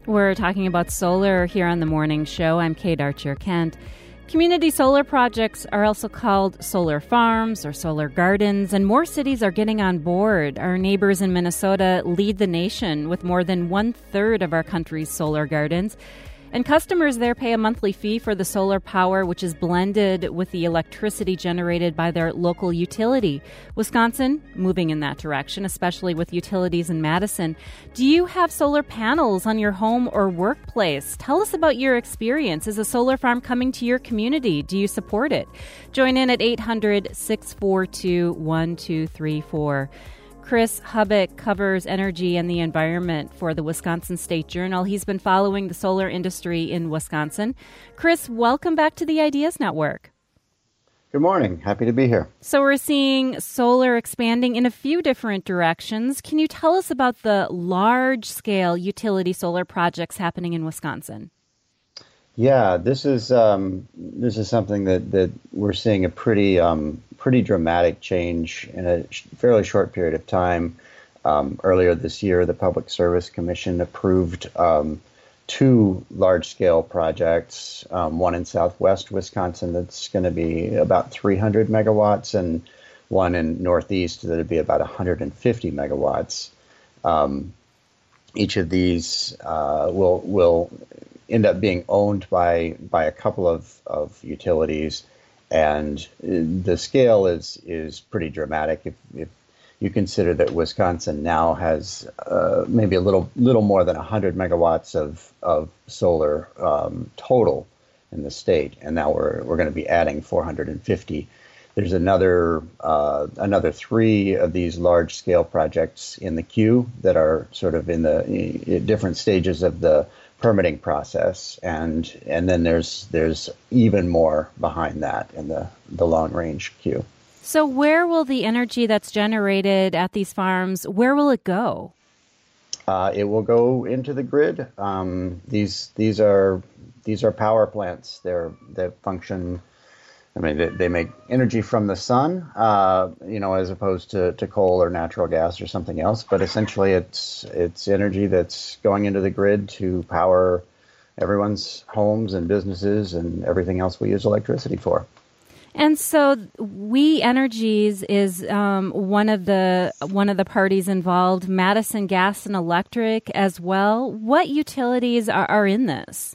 We're talking about solar here on the morning show. I'm Kate Archer-Kent. Community solar projects are also called solar farms or solar gardens, and more cities are getting on board. Our neighbors in Minnesota lead the nation with more than 1/3 of our country's solar gardens. And customers there pay a monthly fee for the solar power, which is blended with the electricity generated by their local utility. Wisconsin, moving in that direction, especially with utilities in Madison. Do you have solar panels on your home or workplace? Tell us about your experience. Is a solar farm coming to your community? Do you support it? Join in at 800-642-1234. Chris Hubbock covers energy and the environment for the Wisconsin State Journal. He's been following the solar industry in Wisconsin. Chris, welcome back to the Ideas Network. Good morning. Happy to be here. So we're seeing solar expanding in a few different directions. Can you tell us about the large-scale utility solar projects happening in Wisconsin? Yeah, this is something that we're seeing a pretty dramatic change in a fairly short period of time. Earlier this year, the Public Service Commission approved two large-scale projects, one in southwest Wisconsin that's going to be about 300 megawatts, and one in northeast that would be about 150 megawatts. Each of these will end up being owned by a couple of utilities, and the scale is pretty dramatic. If you consider that Wisconsin now has maybe a little more than 100 megawatts of solar total in the state, and now we're going to be adding 450. There's another three of these large scale projects in the queue that are sort of in the different stages of the permitting process, and then there's even more behind that in the long range queue. So where will the energy that's generated at these farms, where will it go? It will go into the grid. These are power plants. They function. I mean, they make energy from the sun, as opposed to coal or natural gas or something else. But essentially, it's energy that's going into the grid to power everyone's homes and businesses and everything else we use electricity for. And so, We Energies is one of the parties involved. Madison Gas and Electric as well. What utilities are in this?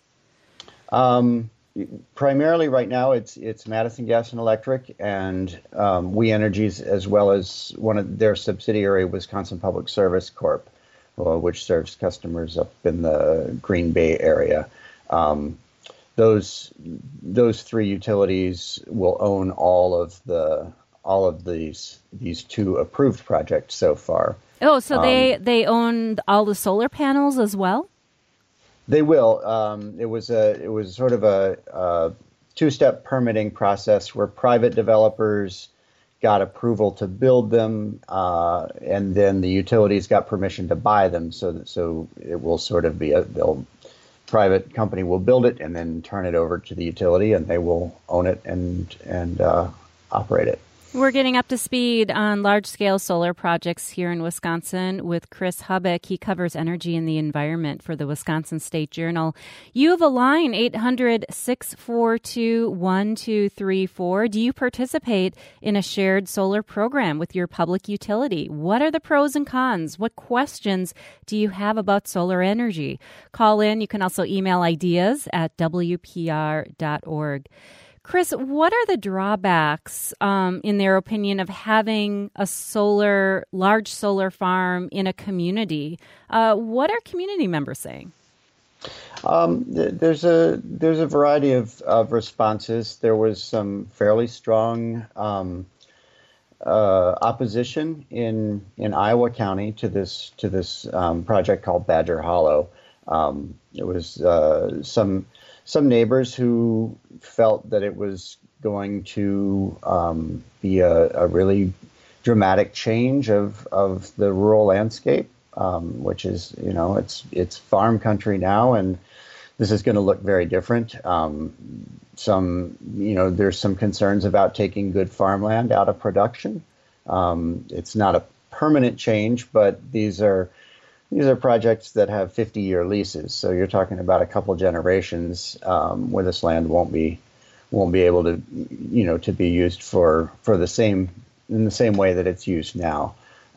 Primarily right now, it's Madison Gas and Electric and We Energies, as well as one of their subsidiary, Wisconsin Public Service Corp., which serves customers up in the Green Bay area. Those three utilities will own all of these two approved projects so far. Oh, so they own all the solar panels as well? They will. It was sort of a two-step permitting process where private developers got approval to build them, and then the utilities got permission to buy them. So it will sort of be private company will build it and then turn it over to the utility, and they will own it and operate it. We're getting up to speed on large-scale solar projects here in Wisconsin with Chris Hubbock. He covers energy and the environment for the Wisconsin State Journal. You have a line, 800-642-1234. Do you participate in a shared solar program with your public utility? What are the pros and cons? What questions do you have about solar energy? Call in. You can also email ideas at WPR.org. Chris, what are the drawbacks, in their opinion, of having a large solar farm in a community? What are community members saying? There's a variety of responses. There was some fairly strong opposition in Iowa County to this project called Badger Hollow. It was some neighbors who felt that it was going to be a really dramatic change of the rural landscape, which is, it's farm country now, and this is going to look very different. There's some concerns about taking good farmland out of production. It's not a permanent change, but these are these are projects that have 50-year leases. So you're talking about a couple generations where this land won't be able to, to be used for the same in the same way that it's used now.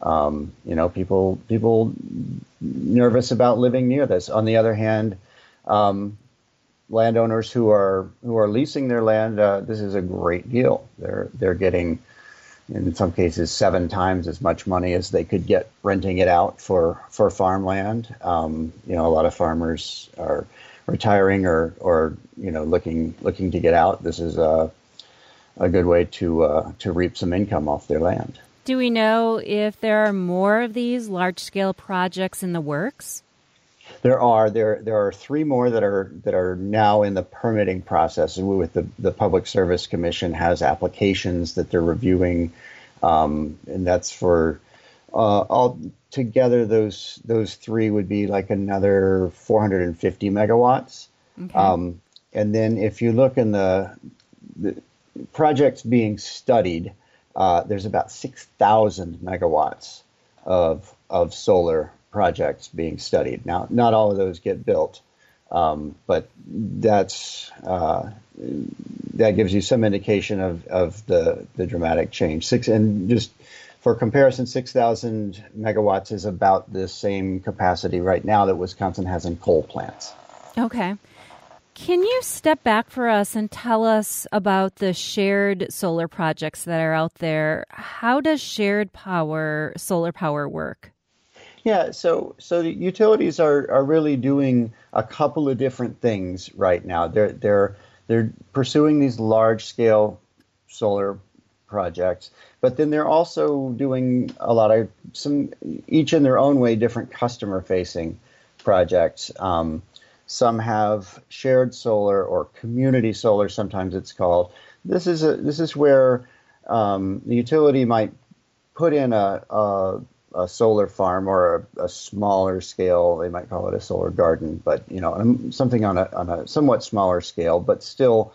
People nervous about living near this. On the other hand, landowners who are leasing their land, this is a great deal. They're getting, in some cases, 7 times as much money as they could get renting it out for farmland. A lot of farmers are retiring or looking to get out. This is a good way to reap some income off their land. Do we know if there are more of these large-scale projects in the works? There are 3 more that are now in the permitting process. And with the Public Service Commission has applications that they're reviewing, and that's for all together. Those 3 would be like another 450 megawatts. Okay. And then if you look in the projects being studied, there's about 6,000 megawatts of solar projects being studied. Now, not all of those get built, but that gives you some indication of the dramatic change. And just for comparison, 6,000 megawatts is about the same capacity right now that Wisconsin has in coal plants. Okay. Can you step back for us and tell us about the shared solar projects that are out there? How does shared solar power work? Yeah, so the utilities are really doing a couple of different things right now. They're pursuing these large scale solar projects, but then they're also doing a lot of each in their own way, different customer facing projects. Some have shared solar or community solar, sometimes it's called. This is where the utility might put in a solar farm or a smaller scale. They might call it a solar garden, but something on a somewhat smaller scale, but still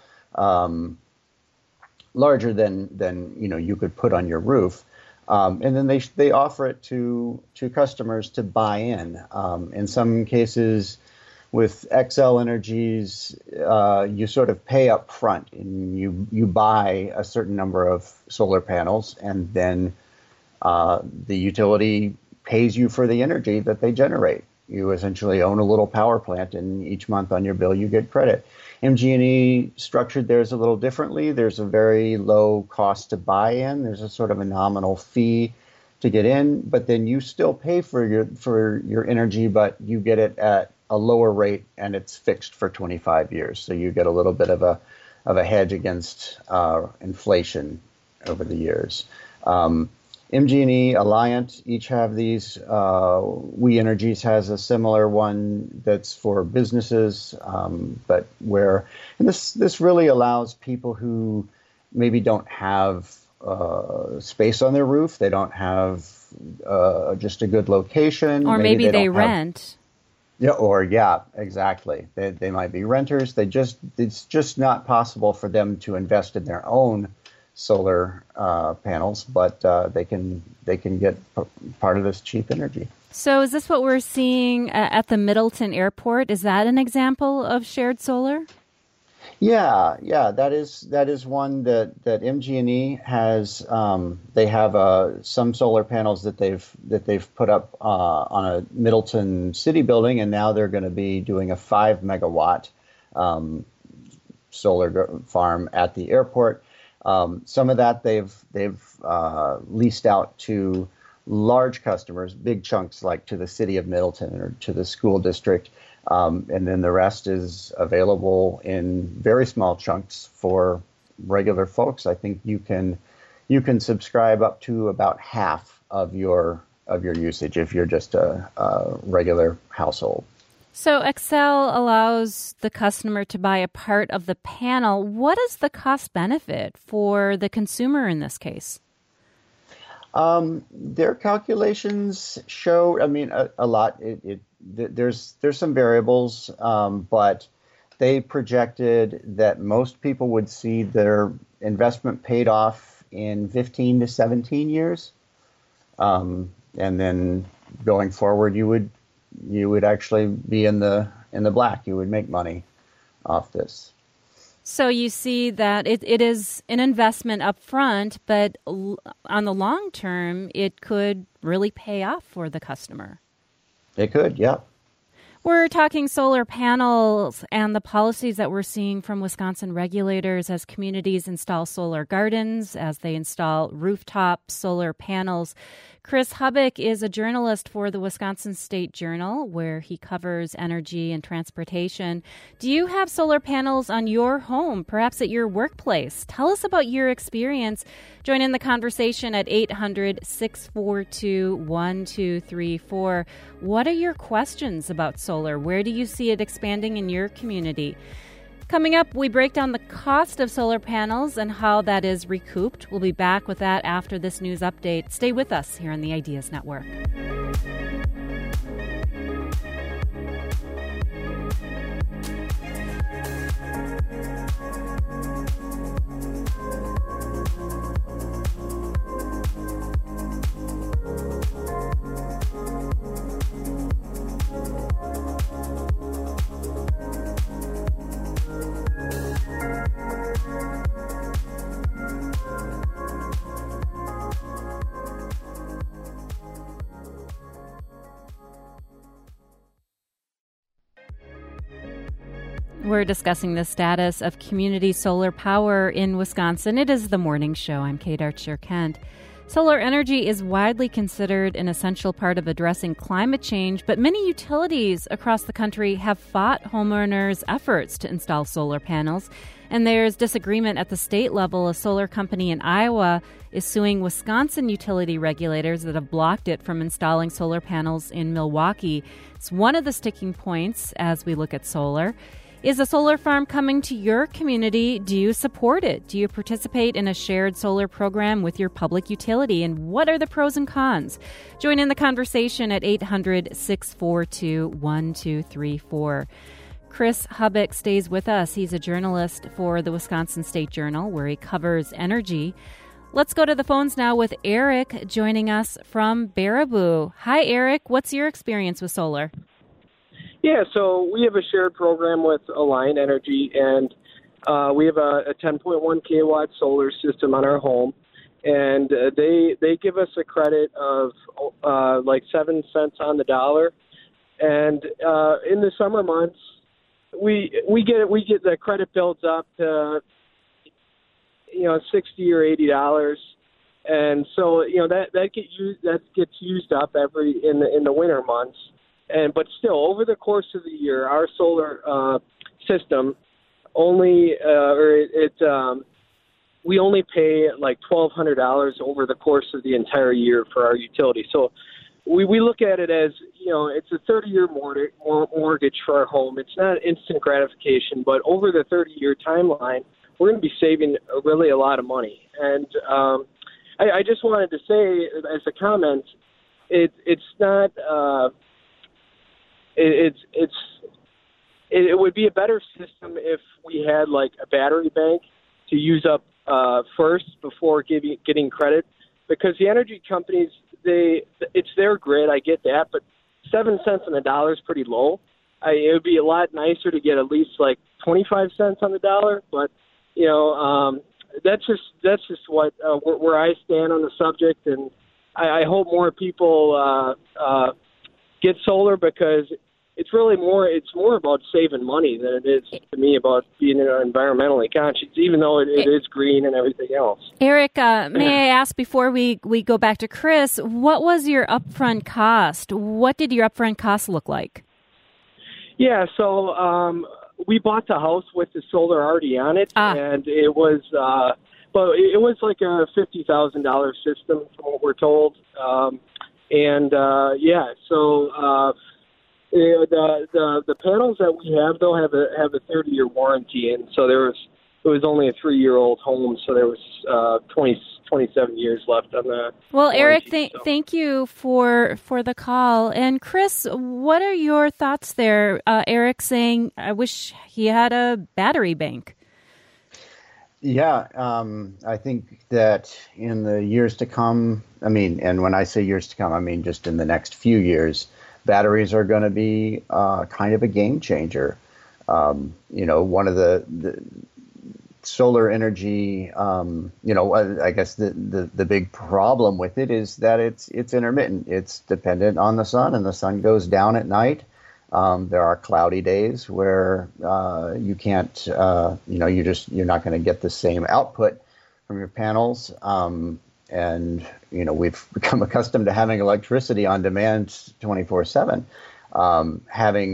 larger than you could put on your roof. And then they offer it to customers to buy in. In some cases, with Xcel Energies, you sort of pay up front and you buy a certain number of solar panels, and then the utility pays you for the energy that they generate. You essentially own a little power plant, and each month on your bill you get credit. MG&E structured theirs a little differently. There's a very low cost to buy in. There's a sort of a nominal fee to get in, but then you still pay for your energy, but you get it at a lower rate, and it's fixed for 25 years. So you get a little bit of a hedge against inflation over the years. MG&E, Alliant each have these. We Energies has a similar one that's for businesses, but this really allows people who maybe don't have space on their roof. They don't have just a good location. Or maybe they rent. Yeah, exactly. They might be renters. It's just not possible for them to invest in their own solar panels, but they can get part of this cheap energy. So is this what we're seeing at the Middleton Airport? Is that an example of shared solar? Yeah, that is one that MG&E has. They have some solar panels that they've put up on a Middleton city building, and now they're going to be doing a 5 megawatt solar farm at the airport. Some of that they've leased out to large customers, big chunks like to the city of Middleton or to the school district. And then the rest is available in very small chunks for regular folks. I think you can subscribe up to about half of your usage if you're just a regular household. So Xcel allows the customer to buy a part of the panel. What is the cost benefit for the consumer in this case? Their calculations show, a lot. There's some variables, but they projected that most people would see their investment paid off in 15 to 17 years. And then going forward, you would you would actually be in the black. You would make money off this. So you see that it is an investment up front, but on the long term, it could really pay off for the customer. It could, yeah. We're talking solar panels and the policies that we're seeing from Wisconsin regulators as communities install solar gardens, as they install rooftop solar panels. Chris Hubbock is a journalist for the Wisconsin State Journal, where he covers energy and transportation. Do you have solar panels on your home, perhaps at your workplace? Tell us about your experience. Join in the conversation at 800-642-1234. What are your questions about solar? Where do you see it expanding in your community? Coming up, we break down the cost of solar panels and how that is recouped. We'll be back with that after this news update. Stay with us here on the Ideas Network. We're discussing the status of community solar power in Wisconsin. It is the morning show. I'm Kate Archer-Kent. Solar energy is widely considered an essential part of addressing climate change, but many utilities across the country have fought homeowners' efforts to install solar panels. And there's disagreement at the state level. A solar company in Iowa is suing Wisconsin utility regulators that have blocked it from installing solar panels in Milwaukee. It's one of the sticking points as we look at solar. Is a solar farm coming to your community? Do you support it? Do you participate in a shared solar program with your public utility? And what are the pros and cons? Join in the conversation at 800-642-1234. Chris Hubbock stays with us. He's a journalist for the Wisconsin State Journal, where he covers energy. Let's go to the phones now with Eric joining us from Baraboo. Hi, Eric. What's your experience with solar? Yeah, so we have a shared program with Alliant Energy, and we have a 10.1 kilowatt solar system on our home, and they give us a credit of like 7 cents on the dollar, and in the summer months we get the credit builds up to $60 or $80, and so that gets used up in the winter months. But still, over the course of the year, our solar system we only pay like $1,200 over the course of the entire year for our utility. So we look at it as it's a 30-year mortgage for our home. It's not instant gratification, but over the 30-year timeline, we're going to be saving really a lot of money. And I just wanted to say, as a comment, it's not. It would be a better system if we had like a battery bank to use up first before getting credit, because the energy companies, it's their grid. I get that, but 7 cents on the dollar is pretty low. It would be a lot nicer to get at least like 25 cents on the dollar, but that's just what where I stand on the subject, and I hope more people get solar, because it's really more about saving money than it is to me about being environmentally conscious, even though it is green and everything else. Eric, may I ask before we go back to Chris, what was your upfront cost? What did your upfront cost look like? Yeah, so we bought the house with the solar already on it, and it was it was like a $50,000 system from what we're told. The panels that we have though have a 30-year warranty, and so it was only a 3-year-old home, so there was 27 years left on the. Well, Eric, thank you for the call. And Chris, what are your thoughts there? Eric saying, "I wish he had a battery bank." Yeah, I think that in the years to come, and when I say years to come, I mean just in the next few years, batteries are going to be kind of a game changer. One of the solar energy, I guess the big problem with it is that it's intermittent. It's dependent on the sun, and the sun goes down at night. There are cloudy days where you can't, you're not going to get the same output from your panels. And we've become accustomed to having electricity on demand 24/7. Having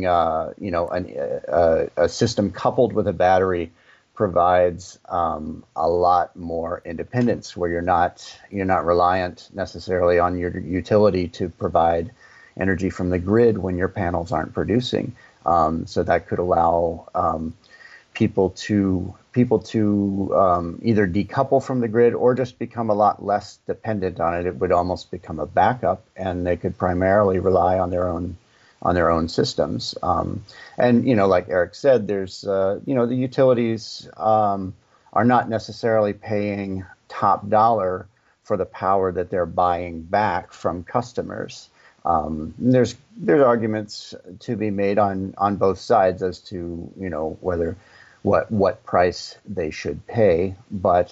a system coupled with a battery provides a lot more independence, where you're not reliant necessarily on your utility to provide energy from the grid when your panels aren't producing. So that could allow people to either decouple from the grid or just become a lot less dependent on it. It would almost become a backup, and they could primarily rely on their own systems. And like Eric said, there's the utilities are not necessarily paying top dollar for the power that they're buying back from customers. There's arguments to be made on both sides as to whether what price they should pay, but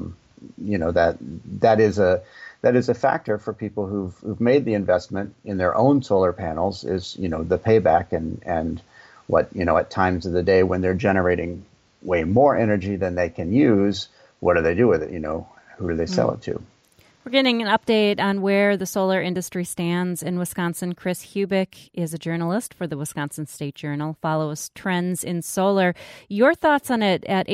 that is a factor for people who've made the investment in their own solar panels, is the payback and what at times of the day when they're generating way more energy than they can use, what do they do with it? Who do they sell it to? We're getting an update on where the solar industry stands in Wisconsin. Chris Hubick is a journalist for the Wisconsin State Journal, follows trends in solar. Your thoughts on it at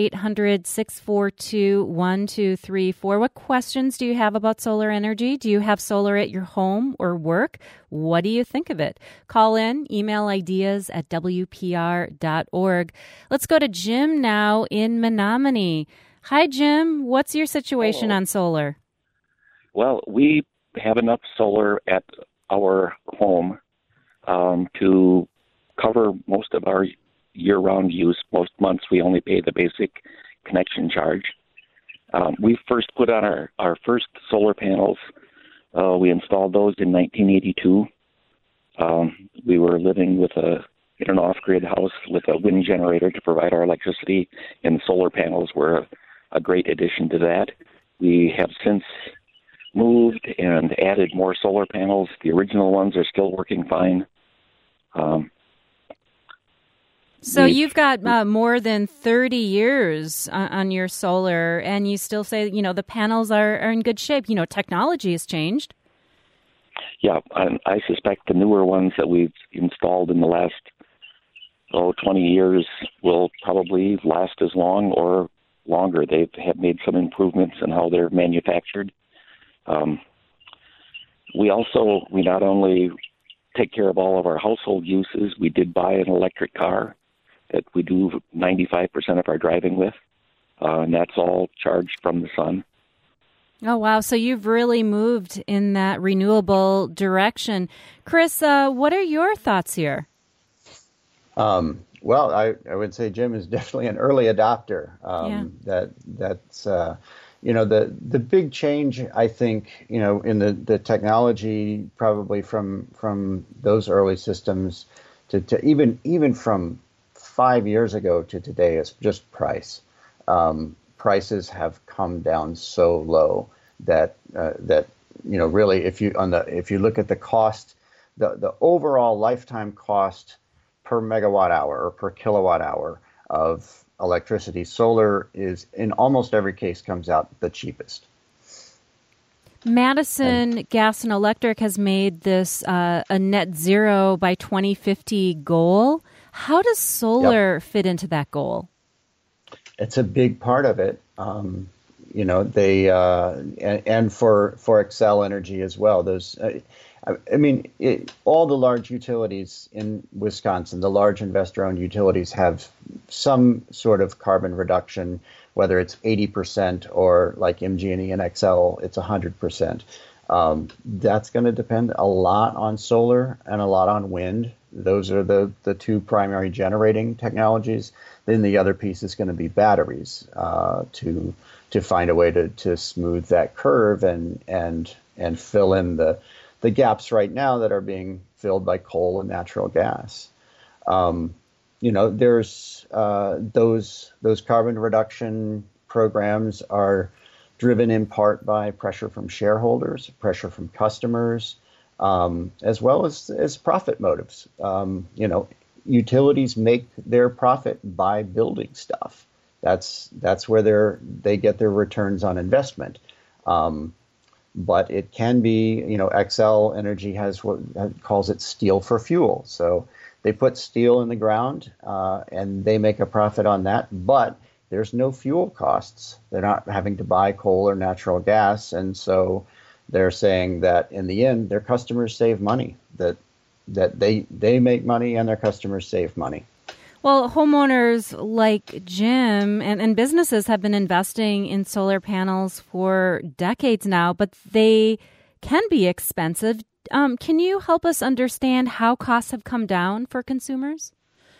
800-642-1234. What questions do you have about solar energy? Do you have solar at your home or work? What do you think of it? Call in, email ideas at WPR.org. Let's go to Jim now in Menominee. Hi, Jim. What's your situation on solar? Well, we have enough solar at our home to cover most of our year-round use. Most months we only pay the basic connection charge. We first put on our first solar panels. We installed those in 1982. We were living in an off-grid house with a wind generator to provide our electricity, and solar panels were a great addition to that. We have since moved and added more solar panels. The original ones are still working fine. So you've got more than 30 years on your solar, and you still say, the panels are in good shape. Technology has changed. Yeah, I suspect the newer ones that we've installed in the last 20 years will probably last as long or longer. They have made some improvements in how they're manufactured. We not only take care of all of our household uses, we did buy an electric car that we do 95% of our driving with, and that's all charged from the sun. Oh, wow. So you've really moved in that renewable direction. Chris, what are your thoughts here? Well, I would say Jim is definitely an early adopter. That's the big change, I think, in the technology, probably from those early systems to even from 5 years ago to today, is just price. Prices have come down so low that really, if you look at the cost, the overall lifetime cost per megawatt hour or per kilowatt hour of electricity, solar is, in almost every case, comes out the cheapest. Madison Gas and Electric has made this a net zero by 2050 goal. How does solar fit into that goal? It's a big part of it. They and for Xcel Energy as well. Those, all the large utilities in Wisconsin, the large investor-owned utilities, have some sort of carbon reduction, whether it's 80% or like MG&E and Xcel, it's 100%. That's going to depend a lot on solar and a lot on wind. Those are the two primary generating technologies. Then the other piece is going to be batteries to find a way to smooth that curve and fill in the gaps right now that are being filled by coal and natural gas. There's those carbon reduction programs are driven in part by pressure from shareholders, pressure from customers, as well as profit motives. Utilities make their profit by building stuff. That's where they get their returns on investment. But it can be, Xcel Energy has what calls it steel for fuel. So they put steel in the ground and they make a profit on that, but there's no fuel costs. They're not having to buy coal or natural gas. And so they're saying that in the end, their customers save money, that they make money and their customers save money. Well, homeowners like Jim and businesses have been investing in solar panels for decades now, but they can be expensive. Can you help us understand how costs have come down for consumers?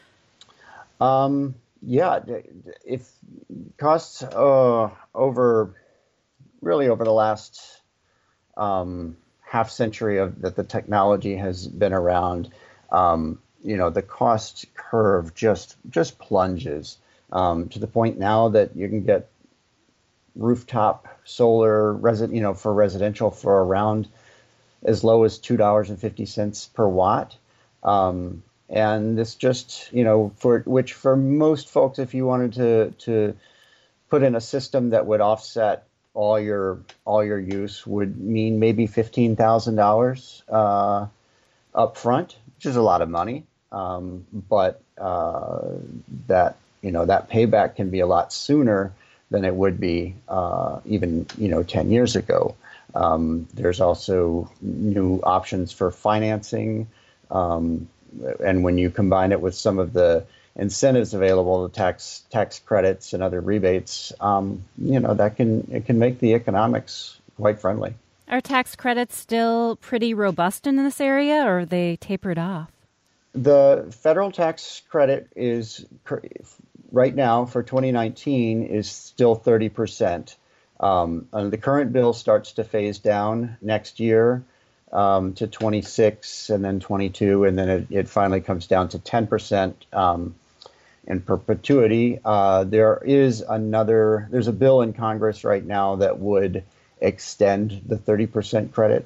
If costs over the last half century that the technology has been around, the cost curve just plunges to the point now that you can get rooftop solar for residential for around as low as $2.50 per watt. And this just, for most folks, if you wanted to put in a system that would offset all your use, would mean maybe $15,000 up front, which is a lot of money. But that payback can be a lot sooner than it would be even 10 years ago. There's also new options for financing. And when you combine it with some of the incentives available, the tax credits and other rebates, it can make the economics quite friendly. Are tax credits still pretty robust in this area, or are they tapered off? The federal tax credit is right now for 2019 is still 30%. The current bill starts to phase down next year to 26 and then 22, and then it finally comes down to 10% in perpetuity. There's a bill in Congress right now that would extend the 30% credit,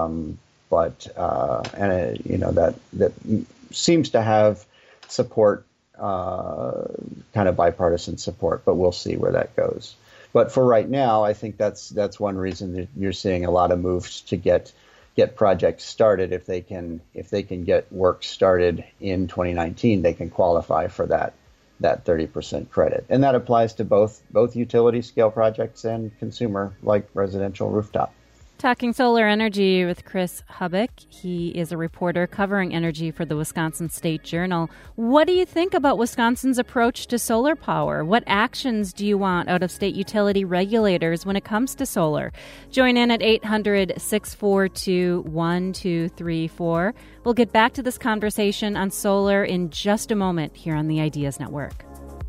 that seems to have support, kind of bipartisan support, but we'll see where that goes. But for right now, I think that's one reason that you're seeing a lot of moves to get projects started. If they can get work started in 2019, they can qualify for that 30% credit, and that applies to both utility scale projects and consumer like residential rooftop. Talking solar energy with Chris Hubbock. He is a reporter covering energy for the Wisconsin State Journal. What do you think about Wisconsin's approach to solar power? What actions do you want out of state utility regulators when it comes to solar? Join in at 800-642-1234. We'll get back to this conversation on solar in just a moment here on the Ideas Network.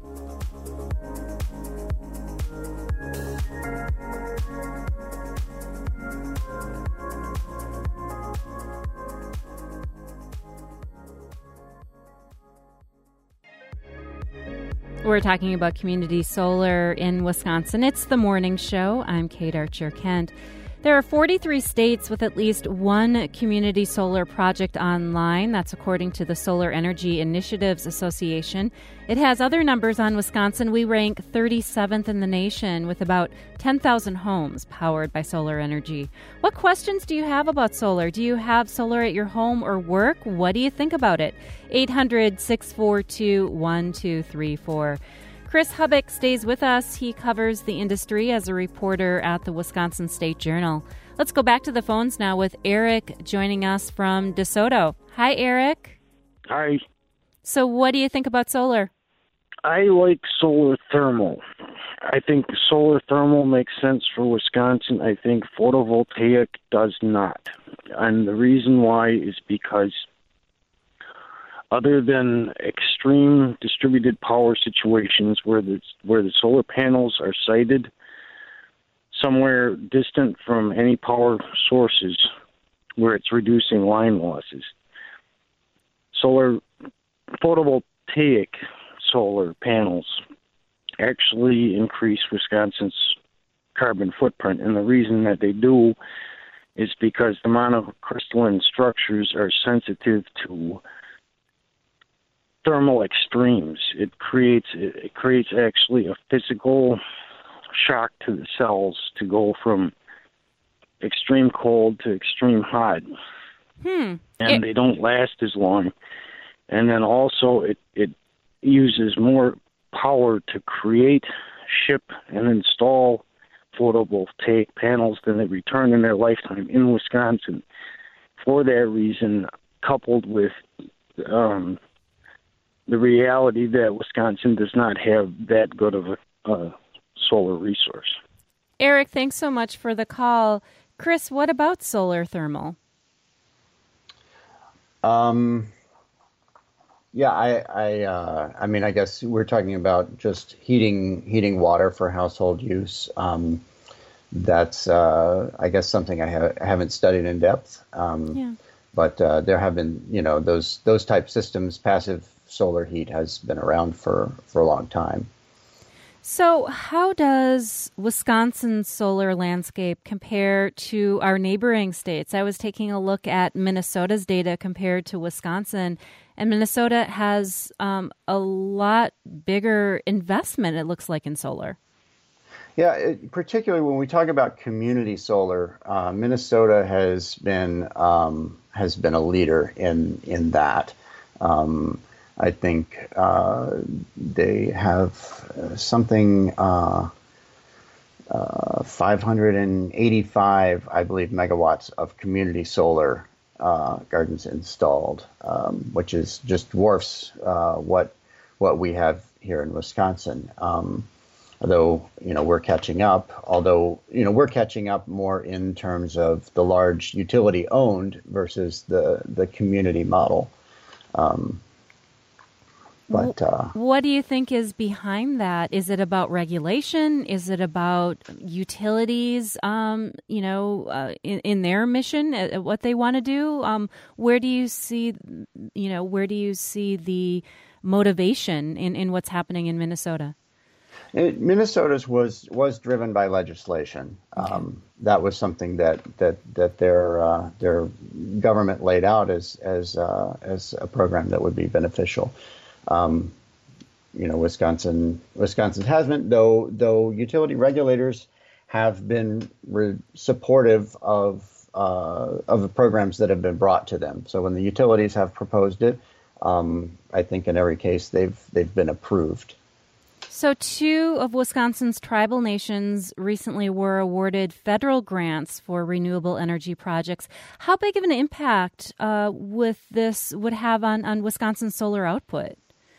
We're talking about community solar in Wisconsin. It's the morning show. I'm Kate Archer-Kent. There are 43 states with at least one community solar project online. That's according to the Solar Energy Initiatives Association. It has other numbers on Wisconsin. We rank 37th in the nation with about 10,000 homes powered by solar energy. What questions do you have about solar? Do you have solar at your home or work? What do you think about it? 800-642-1234. Chris Hubbock stays with us. He covers the industry as a reporter at the Wisconsin State Journal. Let's go back to the phones now with Eric joining us from DeSoto. Hi, Eric. Hi. So what do you think about solar? I like solar thermal. I think solar thermal makes sense for Wisconsin. I think photovoltaic does not. And the reason why is because other than extreme distributed power situations where the solar panels are sited somewhere distant from any power sources where it's reducing line losses, photovoltaic solar panels actually increase Wisconsin's carbon footprint. And the reason that they do is because the monocrystalline structures are sensitive to thermal extremes. It creates actually a physical shock to the cells to go from extreme cold to extreme hot. And they don't last as long. And then also it uses more power to create, ship, and install photovoltaic panels than they return in their lifetime in Wisconsin. For that reason, coupled with the reality that Wisconsin does not have that good of a solar resource. Eric, thanks so much for the call. Chris, what about solar thermal? Yeah, I mean, I guess we're talking about just heating water for household use. That's, I guess, something I haven't studied in depth. But there have been, those type systems. Passive solar heat has been around for a long time. So how does Wisconsin's solar landscape compare to our neighboring states? I was taking a look at Minnesota's data compared to Wisconsin, and Minnesota has a lot bigger investment, it looks like, in solar. Yeah, particularly when we talk about community solar, Minnesota has been a leader in that. I think they have something 585, I believe, megawatts of community solar gardens installed, which is just dwarfs what we have here in Wisconsin. Although we're catching up. We're catching up more in terms of the large utility owned versus the community model. But what do you think is behind that? Is it about regulation? Is it about utilities, in their mission, what they want to do? Where do you see the motivation in what's happening in Minnesota? Minnesota's was driven by legislation. Okay. That was something that their government laid out as a program that would be beneficial. Wisconsin hasn't, though utility regulators have been supportive of the programs that have been brought to them. So when the utilities have proposed it, I think in every case they've been approved. So 2 of Wisconsin's tribal nations recently were awarded federal grants for renewable energy projects. How big of an impact with this would have on Wisconsin's solar output?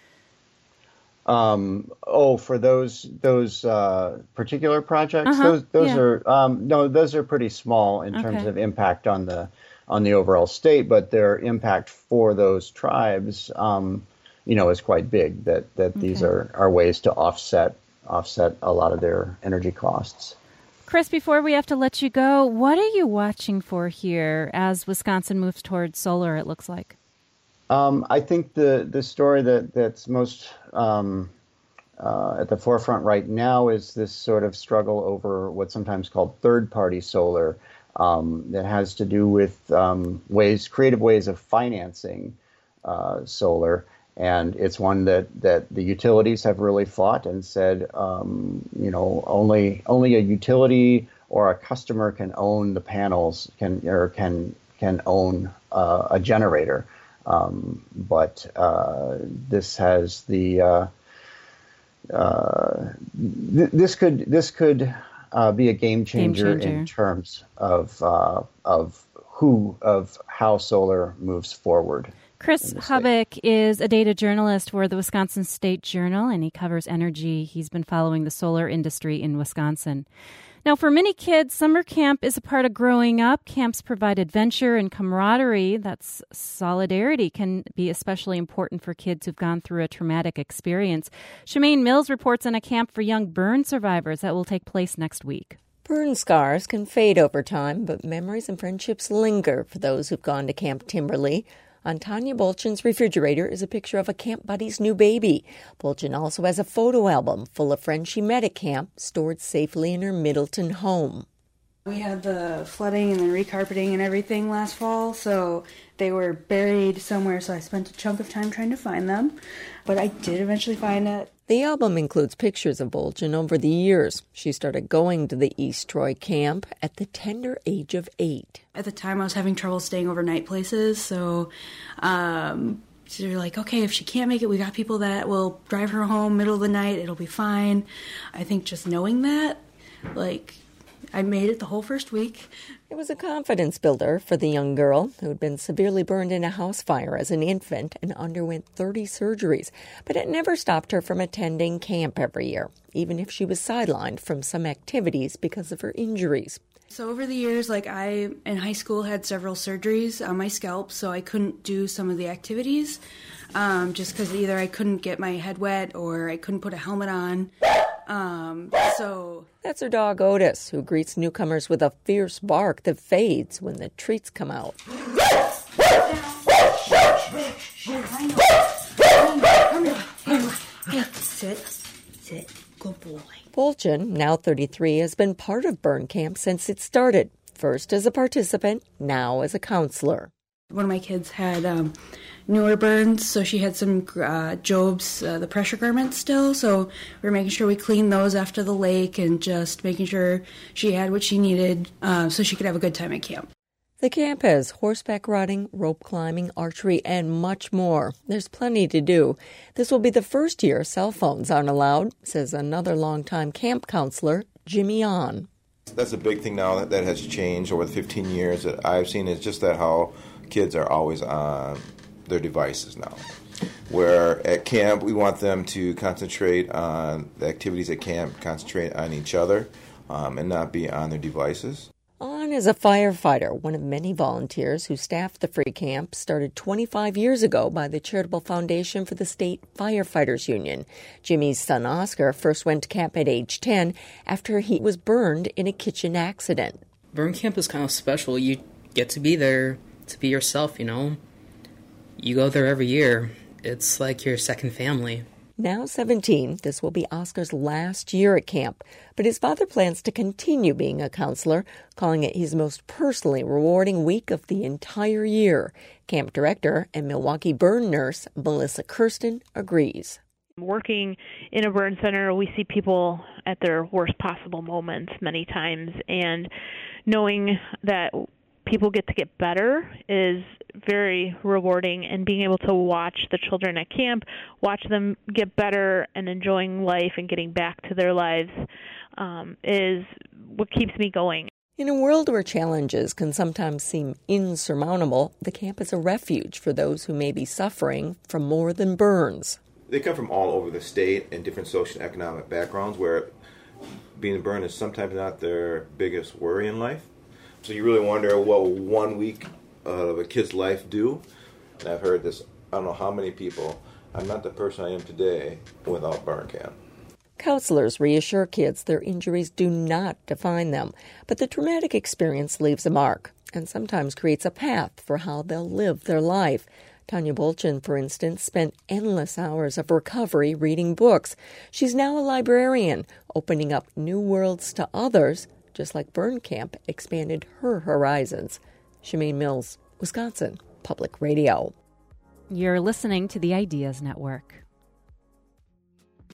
For those particular projects, those are pretty small in terms of impact on the overall state, but their impact for those tribes, is quite big. That these are ways to offset a lot of their energy costs. Chris, before we have to let you go, what are you watching for here as Wisconsin moves towards solar? It looks like. I think the story that's most at the forefront right now is this sort of struggle over what's sometimes called third-party solar, that has to do with creative ways of financing solar, and it's one that the utilities have really fought and said, only a utility or a customer can own the panels, can own a generator. But this has this could be a game changer in terms of how solar moves forward. Chris Hubbock is a data journalist for the Wisconsin State Journal, and he covers energy. He's been following the solar industry in Wisconsin. Now, for many kids, summer camp is a part of growing up. Camps provide adventure and camaraderie. That's solidarity can be especially important for kids who've gone through a traumatic experience. Shemaine Mills reports on a camp for young burn survivors that will take place next week. Burn scars can fade over time, but memories and friendships linger for those who've gone to Camp Timberley. On Tanya Bolchin's refrigerator is a picture of a camp buddy's new baby. Bolchin also has a photo album full of friends she met at camp, stored safely in her Middleton home. We had the flooding and the recarpeting and everything last fall, so they were buried somewhere, so I spent a chunk of time trying to find them. But I did eventually find it. The album includes pictures of Bolchin over the years. She started going to the East Troy camp at the tender age of 8. At the time, I was having trouble staying overnight places, so they're like, okay, if she can't make it, we got people that will drive her home middle of the night. It'll be fine. I think just knowing that, I made it the whole first week. It was a confidence builder for the young girl who had been severely burned in a house fire as an infant and underwent 30 surgeries. But it never stopped her from attending camp every year, even if she was sidelined from some activities because of her injuries. So over the years, I, in high school, had several surgeries on my scalp, so I couldn't do some of the activities, just because either I couldn't get my head wet or I couldn't put a helmet on. That's her dog Otis, who greets newcomers with a fierce bark that fades when the treats come out. Sit, good boy. Bolchin, now 33, has been part of burn camp since it started, first as a participant, now as a counselor. One of my kids had newer burns, so she had some Job's, the pressure garments still, so we were making sure we cleaned those after the lake and just making sure she had what she needed so she could have a good time at camp. The camp has horseback riding, rope climbing, archery, and much more. There's plenty to do. This will be the first year cell phones aren't allowed, says another longtime camp counselor, Jimmy On. That's a big thing now that has changed over the 15 years that I've seen, is just that how kids are always on their devices now. Where at camp, we want them to concentrate on the activities at camp, concentrate on each other, and not be on their devices. On is a firefighter, one of many volunteers who staffed the free camp, started 25 years ago by the Charitable Foundation for the State Firefighters Union. Jimmy's son Oscar first went to camp at age 10 after he was burned in a kitchen accident. Burn camp is kind of special. You get to be there to be yourself, you know. You go there every year. It's like your second family. Now 17, this will be Oscar's last year at camp, but his father plans to continue being a counselor, calling it his most personally rewarding week of the entire year. Camp director and Milwaukee burn nurse Melissa Kirsten agrees. Working in a burn center, we see people at their worst possible moments many times, and knowing that people get to get better is very rewarding, and being able to watch the children at camp, watch them get better and enjoying life and getting back to their lives is what keeps me going. In a world where challenges can sometimes seem insurmountable, the camp is a refuge for those who may be suffering from more than burns. They come from all over the state and different social and economic backgrounds where being burned is sometimes not their biggest worry in life. So you really wonder what will 1 week of a kid's life do? And I've heard this, I don't know how many people, I'm not the person I am today without burn camp. Counselors reassure kids their injuries do not define them, but the traumatic experience leaves a mark and sometimes creates a path for how they'll live their life. Tanya Bolchin, for instance, spent endless hours of recovery reading books. She's now a librarian, opening up new worlds to others, just like burn camp expanded her horizons. Shameen Mills, Wisconsin Public Radio. You're listening to the Ideas Network.